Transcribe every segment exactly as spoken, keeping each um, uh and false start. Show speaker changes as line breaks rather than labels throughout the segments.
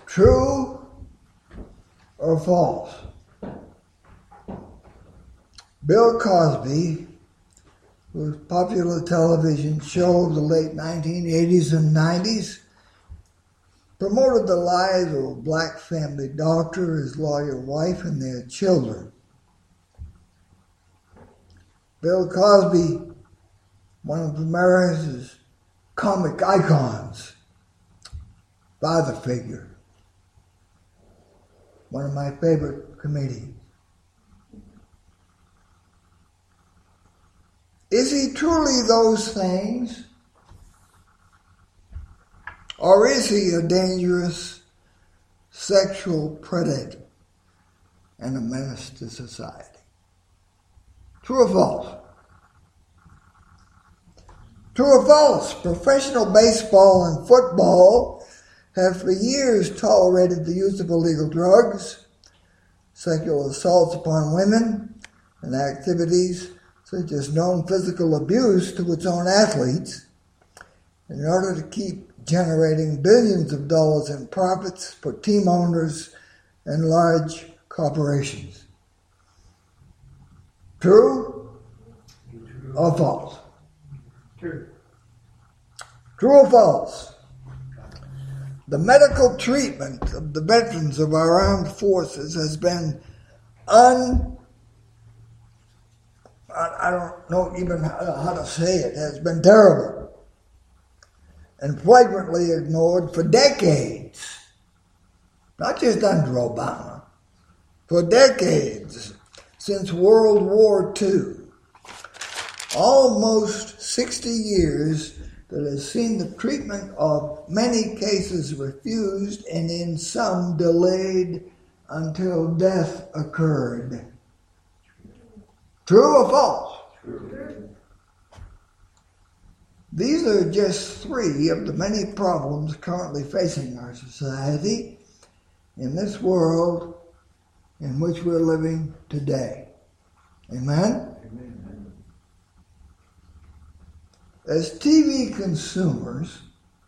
True or false? Bill Cosby, whose popular television show of the late nineteen eighties and nineties, promoted the lives of a black family doctor, his lawyer wife, and their children. Bill Cosby, one of America's comic icons, father figure, one of my favorite comedians. Is he truly those things? Or is he a dangerous sexual predator and a menace to society? True or false? True or false? Professional baseball and football have for years tolerated the use of illegal drugs, sexual assaults upon women, and activities such as known physical abuse to its own athletes in order to keep generating billions of dollars in profits for team owners and large corporations. True or false?
True.
True or false? The medical treatment of the veterans of our armed forces has been un... I don't know even how to say it, has been terrible and flagrantly ignored for decades. Not just under Obama, for decades, since World War Two. Almost sixty years that has seen the treatment of many cases refused and in some delayed until death occurred. True or false?
True.
These are just three of the many problems currently facing our society in this world in which we're living today. Amen?
Amen.
As T V consumers,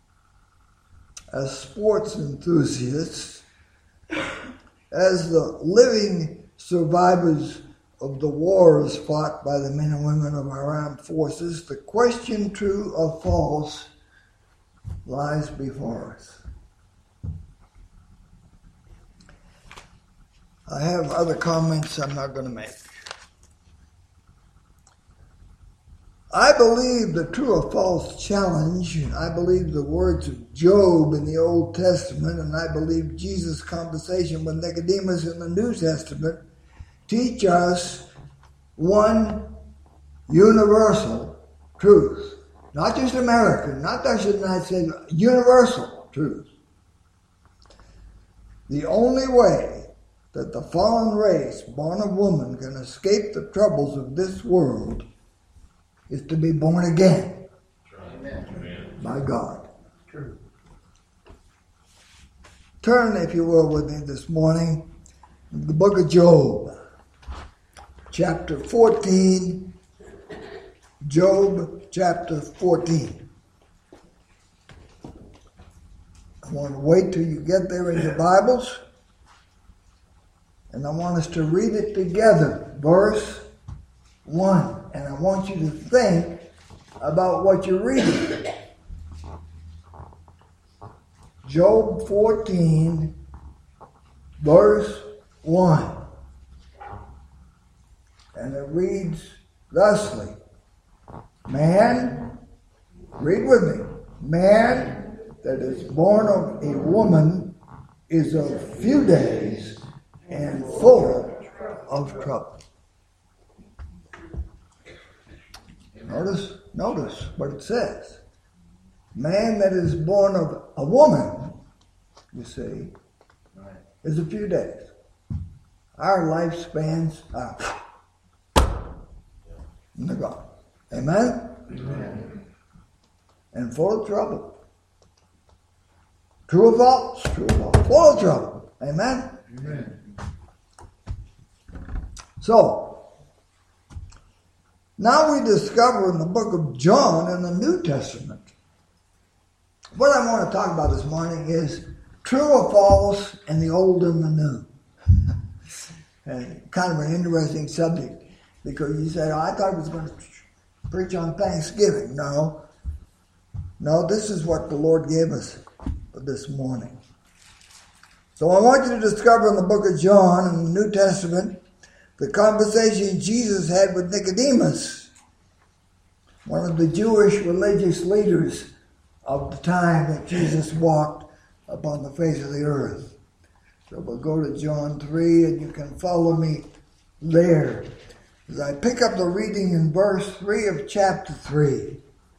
as sports enthusiasts, as the living survivors of the wars fought by the men and women of our armed forces, the question, true or false, lies before us. I have other comments I'm not going to make. I believe the true or false challenge, I believe the words of Job in the Old Testament, and I believe Jesus' conversation with Nicodemus in the New Testament teach us one universal truth. Not just American, not just the United States, universal truth. The only way that the fallen race, born of woman, can escape the troubles of this world is to be born again.
Amen.
By God.
True.
Turn, if you will, with me this morning to the book of Job. Chapter fourteen, Job chapter fourteen. I want to wait till you get there in your Bibles, and I want us to read it together, verse one. And I want you to think about what you're reading. Job fourteen, verse one. And it reads thusly, man, read with me, man that is born of a woman is of few days and full of trouble. Notice, notice what it says. Man that is born of a woman, you see, is a few days. Our lifespans are in the God. Amen?
Amen.
And full of trouble. True or false? True or false? Full of trouble. Amen?
Amen.
So, now we discover in the book of John in the New Testament. What I want to talk about this morning is true or false in the old and the new? And kind of an interesting subject, because you say, oh, I thought I was going to preach on Thanksgiving. No. No, this is what the Lord gave us for this morning. So I want you to discover in the book of John, in the New Testament, the conversation Jesus had with Nicodemus, one of the Jewish religious leaders of the time that Jesus walked upon the face of the earth. So we'll go to John three, and you can follow me there. As I pick up the reading in verse three of chapter three.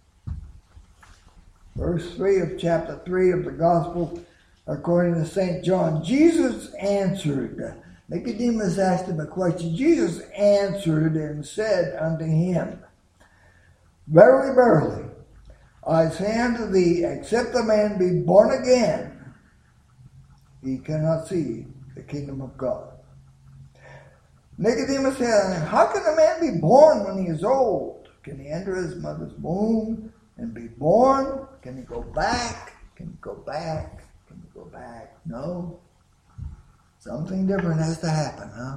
Verse three of chapter three of the Gospel according to Saint John. Jesus answered. Nicodemus asked him a question. Jesus answered and said unto him, Verily, verily, I say unto thee, except a man be born again, he cannot see the kingdom of God. Nicodemus said, how can a man be born when he is old? Can he enter his mother's womb and be born? Can he go back? Can he go back? Can he go back? No. Something different has to happen, huh?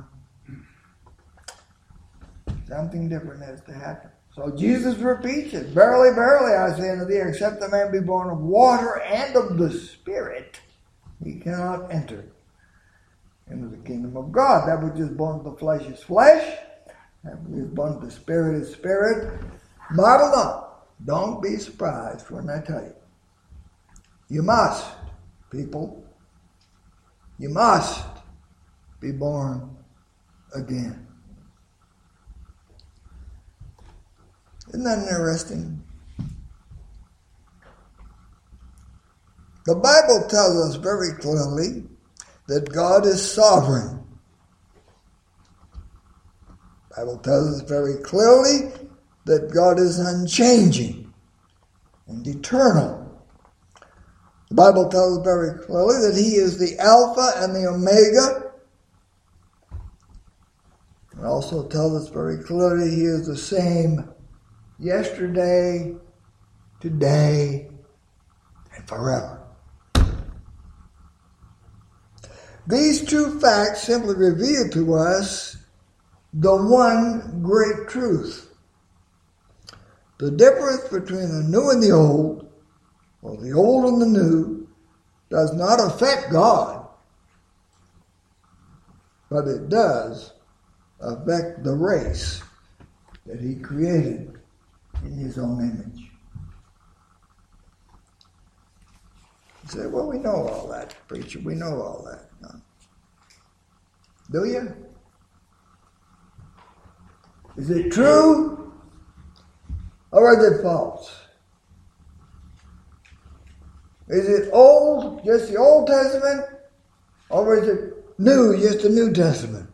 Something different has to happen. So Jesus repeats it. Verily, verily, I say unto thee, except a man be born of water and of the Spirit, he cannot enter into the kingdom of God. That which is born of the flesh is flesh. That which is born of the Spirit is spirit. Marvel not. Don't be surprised when I tell you. You must, people. You must be born again. Isn't that interesting? The Bible tells us very clearly that God is sovereign. The Bible tells us very clearly that God is unchanging and eternal. The Bible tells us very clearly that He is the Alpha and the Omega. It also tells us very clearly He is the same yesterday, today, and forever. These two facts simply reveal to us the one great truth. The difference between the new and the old, or the old and the new, does not affect God, but it does affect the race that He created in His own image. You say, well, we know all that, preacher. We know all that. No. Do you? Is it true or is it false? Is it old, just the Old Testament, or is it new, just the New Testament?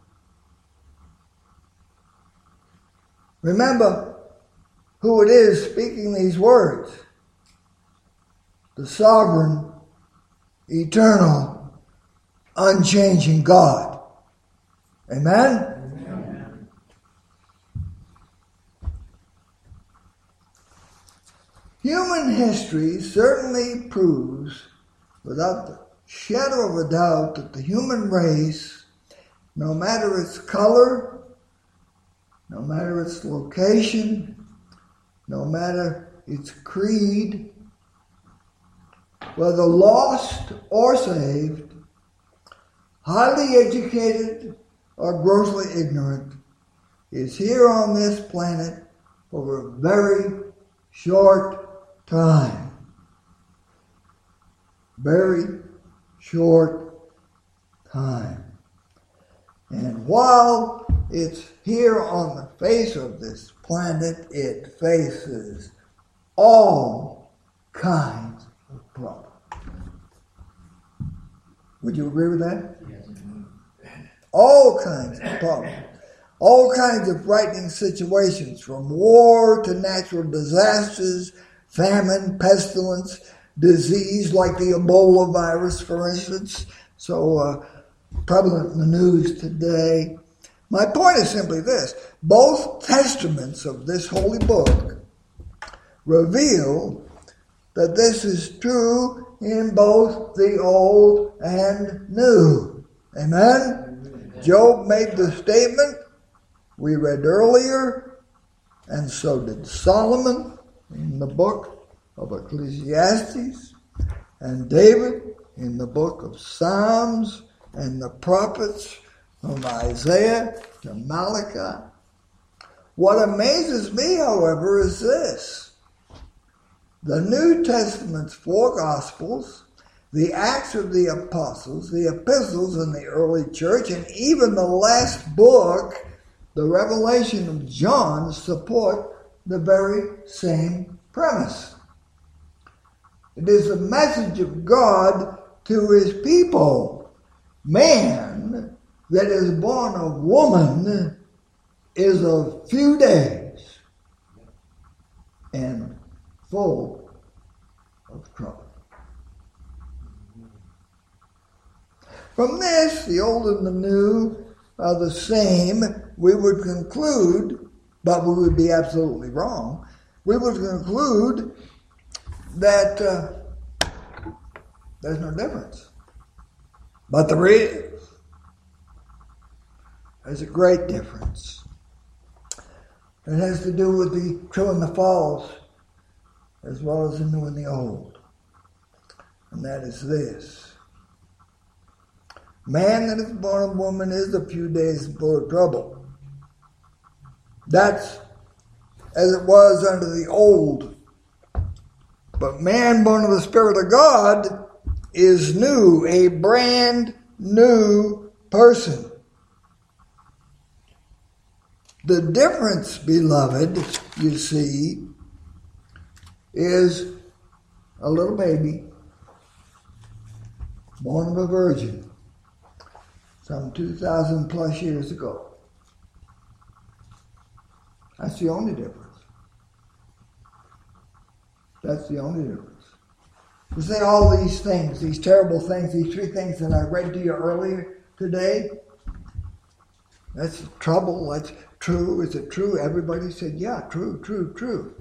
Remember who it is speaking these words. The sovereign, eternal, unchanging God. Amen? Amen. Human history certainly proves, without the shadow of a doubt, that the human race, no matter its color, no matter its location, no matter its creed, whether lost or saved, highly educated or grossly ignorant, is here on this planet for a very short time. Very short time. And while it's here on the face of this planet, it faces all kinds of problems. Would you agree with that?
Yes.
All kinds of problems. All kinds of frightening situations, from war to natural disasters, famine, pestilence, disease like the Ebola virus, for instance, so uh, prevalent in the news today. My point is simply this. Both testaments of this holy book reveal that this is true in both the old and new. Amen? Job made the statement we read earlier, and so did Solomon in the book of Ecclesiastes, and David in the book of Psalms, and the prophets from Isaiah to Malachi. What amazes me, however, is this. The New Testament's four Gospels, the Acts of the Apostles, the epistles in the early church, and even the last book, the Revelation of John, support the very same premise. It is the message of God to his people. Man that is born of woman is of few days and full of trouble. From this, the old and the new are the same. We would conclude, but we would be absolutely wrong, we would conclude that uh, there's no difference. But there is. There's a great difference. It has to do with the true and the false, as well as the new and the old. And that is this. Man that is born of woman is a few days full of trouble. That's as it was under the old. But man born of the Spirit of God is new, a brand new person. The difference, beloved, you see, is a little baby born of a virgin some two thousand plus years ago. That's the only difference. That's the only difference. You say all these things, these terrible things, these three things that I read to you earlier today, that's trouble, that's true. Is it true? Everybody said, yeah, true, true, true.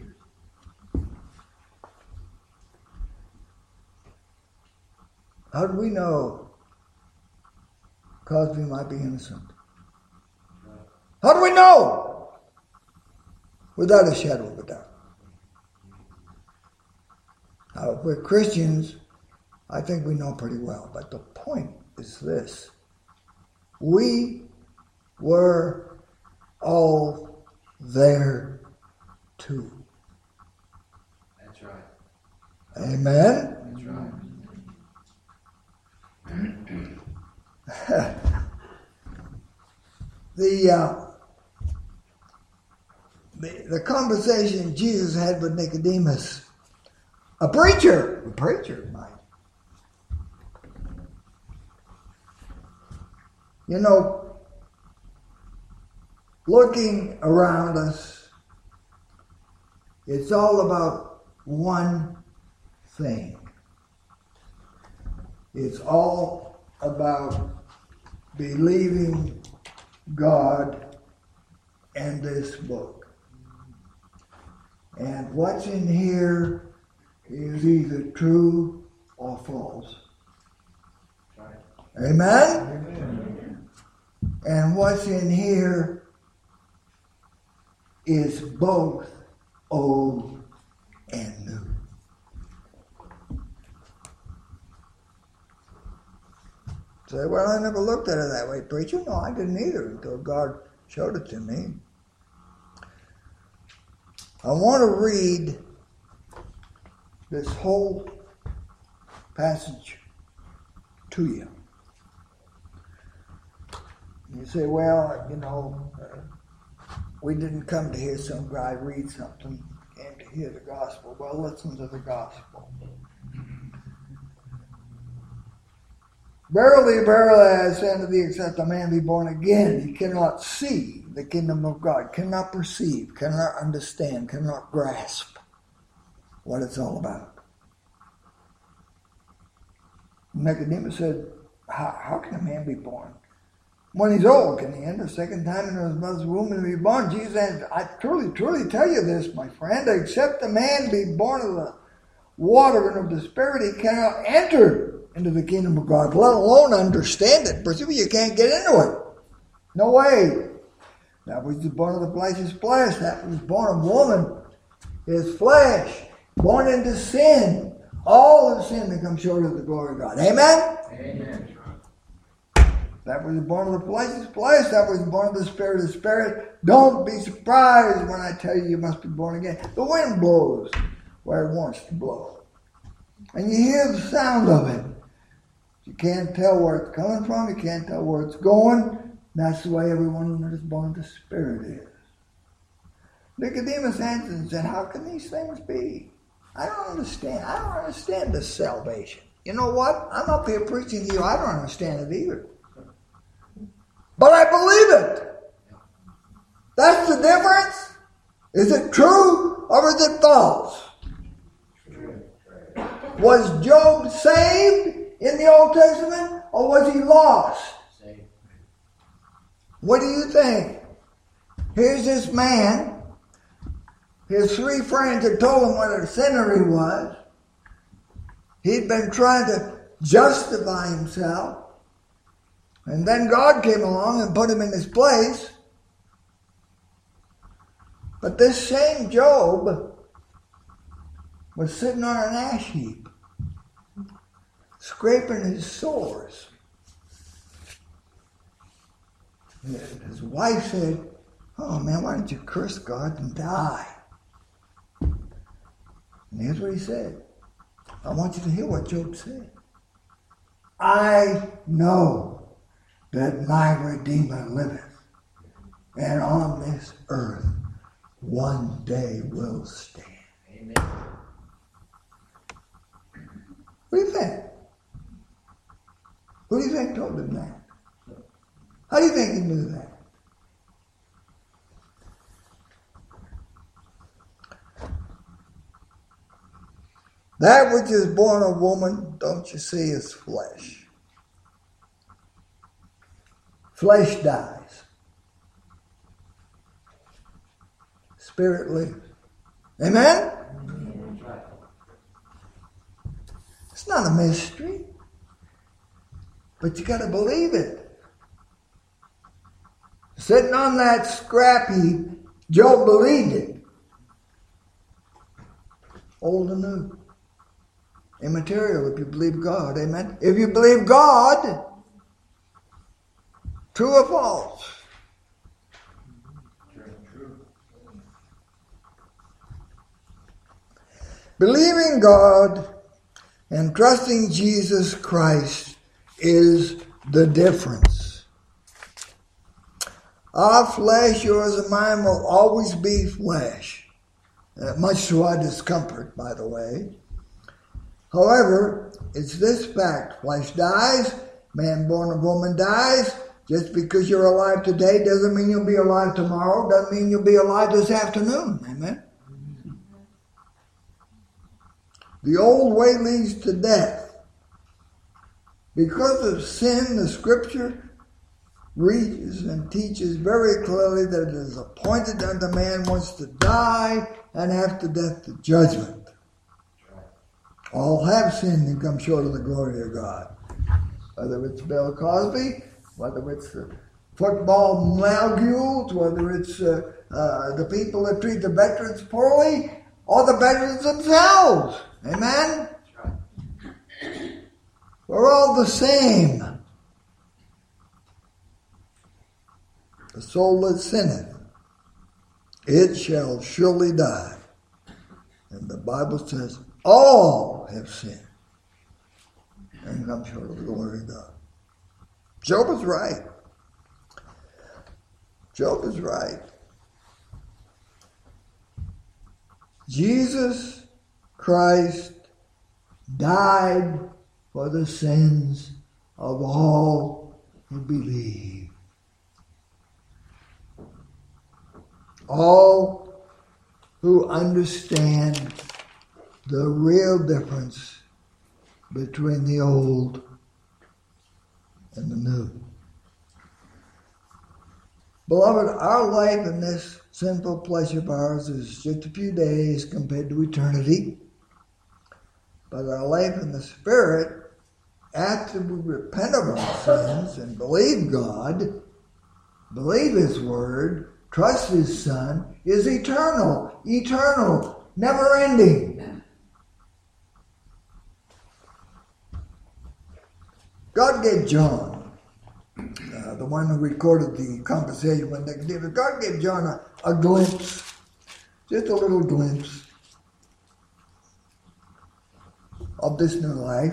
How do we know Cosby might be innocent? How do we know? Without a shadow of a doubt. Now, if we're Christians, I think we know pretty well. But the point is this. We were all there too.
That's right.
Amen?
That's right.
the, uh, the the conversation Jesus had with Nicodemus, a preacher, a preacher, Mike. You know, looking around us, it's all about one thing. It's all about believing God and this book. And what's in here is either true or false.
Right.
Amen?
Amen.
And what's in here is both old and new. Say, well, I never looked at it that way, preacher. No, I didn't either until God showed it to me. I want to read this whole passage to you. You say, well, you know, uh, we didn't come to hear some guy read something, came to hear the gospel. Well, listen to the gospel. Verily, verily, I say unto thee, except a man be born again, he cannot see the kingdom of God, cannot perceive, cannot understand, cannot grasp what it's all about. Nicodemus said, how, how can a man be born? When he's old, can he enter a second time into his mother's womb and be born? Jesus said, I truly, truly tell you this, my friend, except a man be born of the watering of the Spirit, he cannot enter into the kingdom of God, let alone understand it. Presumably you can't get into it. No way. That was born of the flesh is flesh. That was born of woman is flesh. Born into sin. All of sin that comes short of the glory of God. Amen?
Amen.
That was born of the flesh is flesh. That was born of the Spirit is spirit. Don't be surprised when I tell you you must be born again. The wind blows where it wants to blow. And you hear the sound of it. You can't tell where it's coming from. You can't tell where it's going. That's the way everyone that is born of the Spirit is. Nicodemus answered and said, how can these things be? I don't understand. I don't understand this salvation. You know what? I'm up here preaching to you. I don't understand it either. But I believe it. That's the difference. Is it true or is it false? Was Job saved in the Old Testament or was he lost?
Saved.
What do you think? Here's this man. His three friends had told him what a sinner he was. He'd been trying to justify himself. And then God came along and put him in his place. But this same Job was sitting on an ash heap, scraping his sores. His wife said, oh man, why don't you curse God and die? And here's what he said. I want you to hear what Job said. I know that my Redeemer liveth, and on this earth one day will stand.
Amen.
What do you think? Who do you think told him that? How do you think he knew that? That which is born of woman, don't you see, is flesh. Flesh dies. Spirit lives. Amen?
That's right.
It's not a mystery. But you got to believe it. Sitting on that scrap heap, Job believed it. Old and new. Immaterial if you believe God. Amen? If you believe God, true or false?
True. True.
Believing God and trusting Jesus Christ is the difference. Our flesh, yours and mine, will always be flesh. Uh, much to our discomfort, by the way. However, it's this fact. Flesh dies. Man born of woman dies. Just because you're alive today doesn't mean you'll be alive tomorrow. Doesn't mean you'll be alive this afternoon. Amen? The old way leads to death. Because of sin, the Scripture reads and teaches very clearly that it is appointed unto man once to die, and after death the judgment. All have sinned and come short of the glory of God. Whether it's Bill Cosby, whether it's the football malgules, whether it's uh, uh, the people that treat the veterans poorly, or the veterans themselves. Amen? We're all the same. The soul that sinneth, it shall surely die. And the Bible says, all have sinned and come short of the glory of God. Job is right. Job is right. Jesus Christ died for the sins of all who believe. All who understand the real difference between the old and the new. Beloved, our life in this sinful flesh of ours is just a few days compared to eternity. but our life in the Spirit, after we repent of our sins and believe God, believe His Word, trust His Son, is eternal, eternal, never ending. God gave John, uh, the one who recorded the conversation with Nicodemus, God gave John a, a glimpse, just a little glimpse of this new life.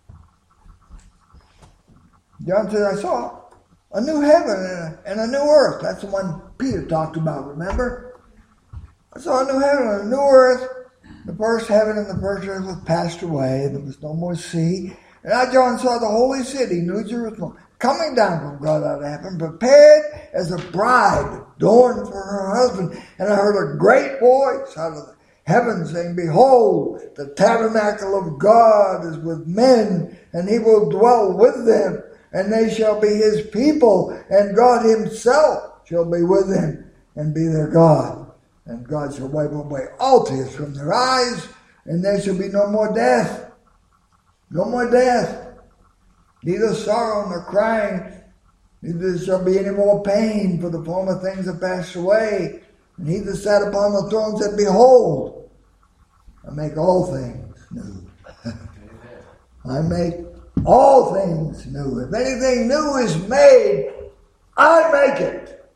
John said, I saw a new heaven and a, and a new earth. That's the one Peter talked about, remember? I saw a new heaven and a new earth. The first heaven and the first earth was passed away. There was no more sea. And I, John, saw the holy city, New Jerusalem, coming down from God out of heaven, prepared as a bride adorned for her husband. And I heard a great voice out of heaven saying, Behold, the tabernacle of God is with men, and He will dwell with them, and they shall be His people, and God Himself shall be with them and be their God. And God shall wipe away all tears from their eyes, and there shall be no more death. No more death, neither sorrow nor crying, neither shall be any more pain, for the former things are passed away. And He that sat upon the throne said, Behold, I make all things new. I make all things new. If anything new is made, I make it.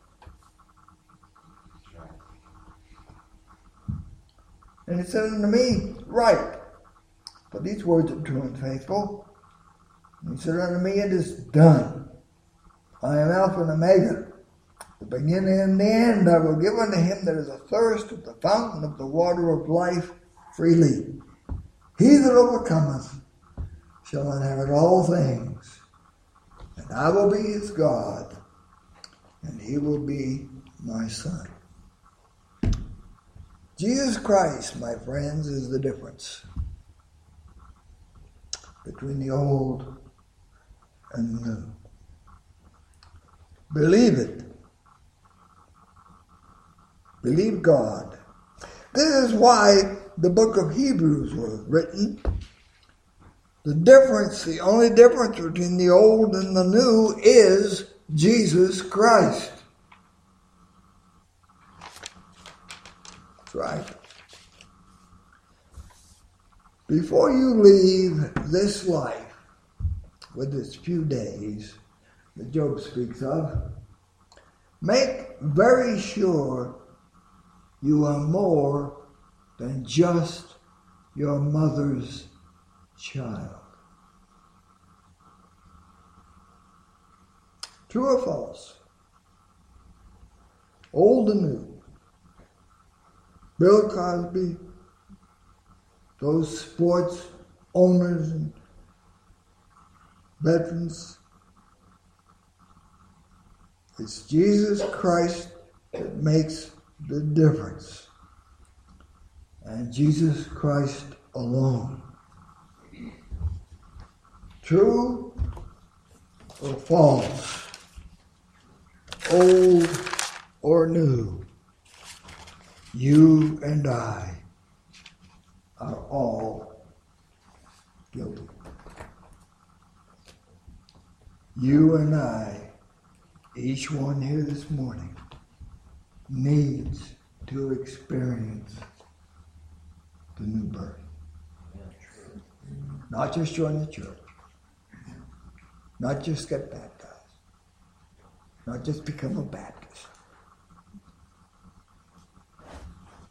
And He said unto me, Right. For these words are true and faithful. And He said unto me, It is done. I am Alpha and Omega, the beginning and the end. I will give unto him that is athirst of the fountain of the water of life freely. He that overcometh shall inherit all things, and I will be his God, and he will be my son. Jesus Christ, my friends, is the difference between the old and the new. Believe it. Believe God. This is why the book of Hebrews was written. The difference, the only difference between the old and the new is Jesus Christ. That's right. Before you leave this life with its few days that Job speaks of, make very sure you are more than just your mother's child. True or false? Old and new. Bill Cosby, those sports owners and veterans. It's Jesus Christ that makes the difference. And Jesus Christ alone. True or false? Old or new? You and I are all guilty. You and I, each one here this morning, needs to experience the new birth. Not just join the church. Not just get baptized. Not just become a Baptist.